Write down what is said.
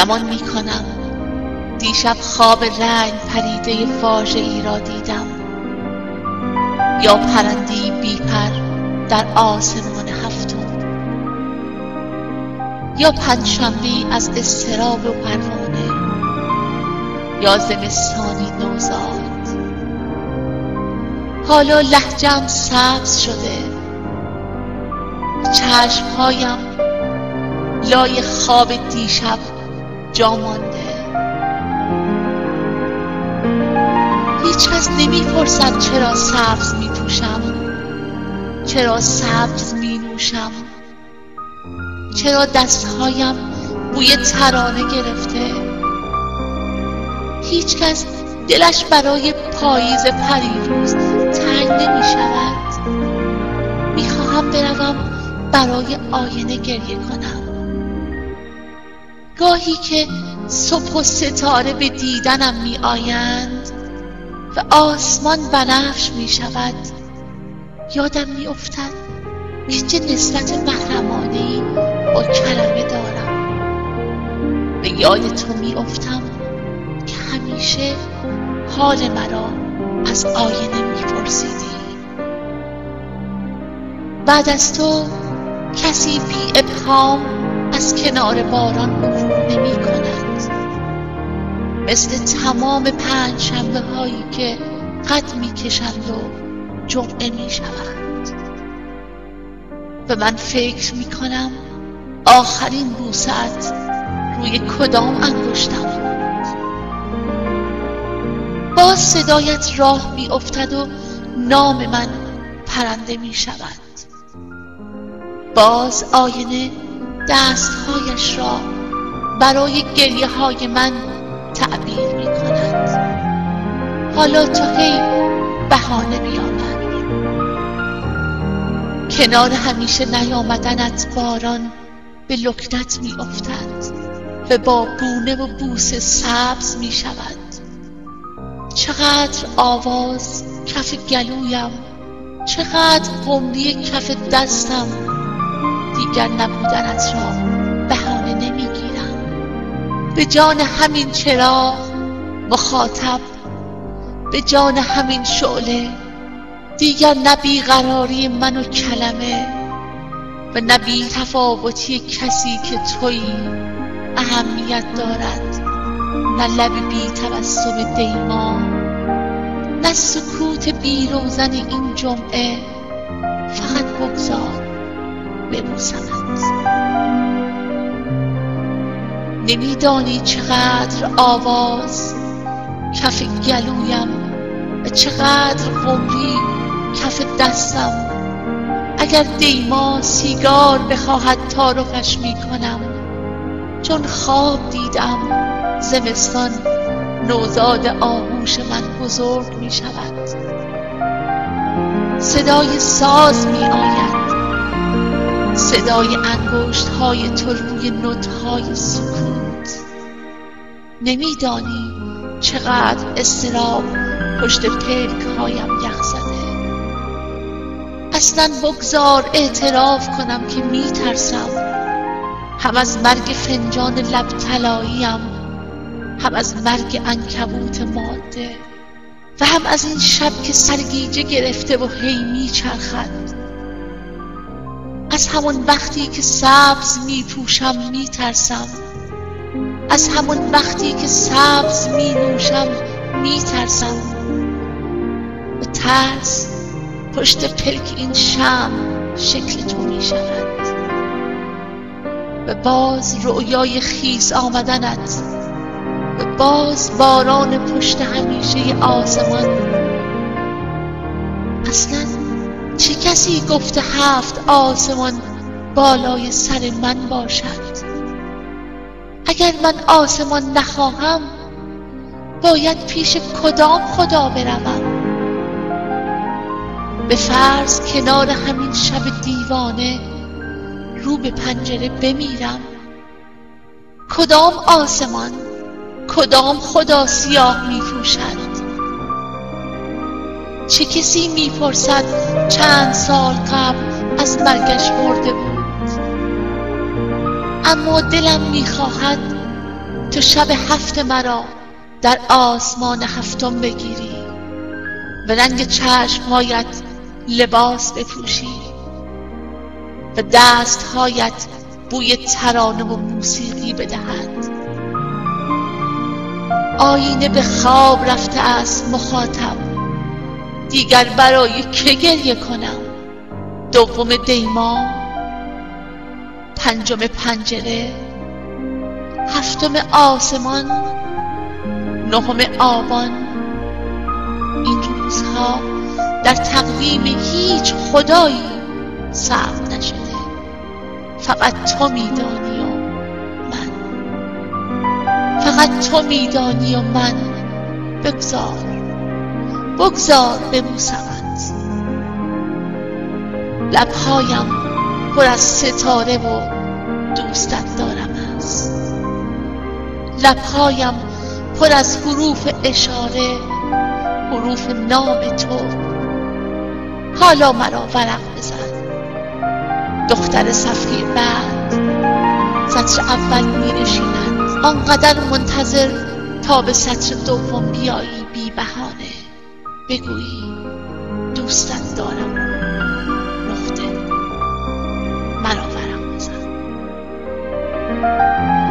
گمان می کنم دیشب خواب رنگ پریده واژه‌ای را دیدم، یا پرنده‌ای بی پر در آسمان هفتم، یا پنجشنبه‌ای از اضطراب و پروانه، یا زمستانی نوزاد. حالا لهجه‌ام سبز شده، چشمهایم لای خواب دیشب جا مانده. هیچ کس نمی‌پرسد چرا سبز می‌پوشم، چرا سبز می‌نوشم، چرا دستهایم بوی ترانه گرفته. هیچ کس دلش برای پاییز پریروز تنگ نمی‌شود. می‌خواهم بروم برای آینه گریه کنم. گاهی که صبح و ستاره به دیدنم می‌آیند و آسمان بنفش می‌شود، یادم می‌افتد که چه نسبت محرمانه‌ای با کلمه دارم. به یاد تو می‌افتم که همیشه حال مرا از آینه می‌پرسیدی. بعد از تو کسی بی ابهام از کنار باران عبور نمی‌کند، مثل تمام پنجشنبه هایی که قد می‌کشند و جمعه می‌شوند. و من فکر می‌کنم آخرین بوسه‌ات روی کدام انگشتم بود. باز صدایت راه می‌افتد و نام من پرنده می‌شود. باز آینه دستهایش را برای گریه های من تعبیر می کند. حالا تو هی بهانه بیاور. کنار همیشه نیامدنت باران به لکنت می افتد و با بونه و بوسه سبز می شود. چقدر آواز کف گلویم، چقدر قمری کف دستم، دیگر نبودنت را بهانه نمیگیرم. به جان همین چراغ مخاطب، به جان همین شعله، دیگر نه بیقراری من و کلمه و نه بی تفاوتی کسی که تویی اهمیت دارد، نه لب بی تبسم دیما، نه سکوت بی روزن این جمعه. فقط بگذار ببوسمت. نمیدانی چقدر آواز کف گلویم و چقدر قمری کف دستم. اگر دیما سیگار بخواهد تعارفش میکنم، چون خواب دیدم زمستان نوزاد آغوش من بزرگ میشود. صدای ساز میآید، صدای انگشت‌های تو روی نوت‌های سکوت. نمیدانی چقدر اضطراب پشت پلک‌هایم یخ زده. اصلاً بگذار اعتراف کنم که میترسم، هم از مرگ فنجان لب طلاییم، هم از مرگ عنکبوت ماده، و هم از این شب که سرگیجه گرفته و هی میچرخد. از همون وقتی که سبز میپوشم میترسم، از همون وقتی که سبز مینوشم میترسم. و ترس پشت پلک این شمع شکل تو میشود. و باز رؤیای خیس آمدنت، و باز باران پشت همیشه آسمان. اصلاً چه کسی گفته 7 آسمان بالای سر من باشد؟ اگر من آسمان نخواهم، باید پیش کدام خدا بروم؟ به فرض کنار همین شب دیوانه رو به پنجره بمیرم. کدام آسمان، کدام خدا سیاه می‌پوشد؟ چه کسی می‌پرسد چند سال قبل از مرگش مرده بود؟ اما دلم می‌خواهد تو شب هفت مرا در آسمان هفتم بگیری، و رنگ چشمهایت لباس بپوشی و دستهایت بوی ترانه و موسیقی بدهد. آینه به خواب رفته است مخاطب، دیگر برای که گریه کنم؟ دوم دیما، پنجم پنجره، هفتم آسمان، نهم آبان. این روزها در تقویم هیچ خدایی ثبت نشده، فقط تو میدانی و من، فقط تو میدانی و من. بگذار ببوسمت. لبهایم پر از ستاره و دوستت دارم است، لبهایم پر از حروف اشاره، حروف نام تو. حالا مرا ورق بزن. دختر صفحه بعد سطر اول می نشیند، آنقدر منتظر تا به سطر دوم بیایی، بی بهانه بگویی دوستت دارم. نقطه. مرا ورق بزن.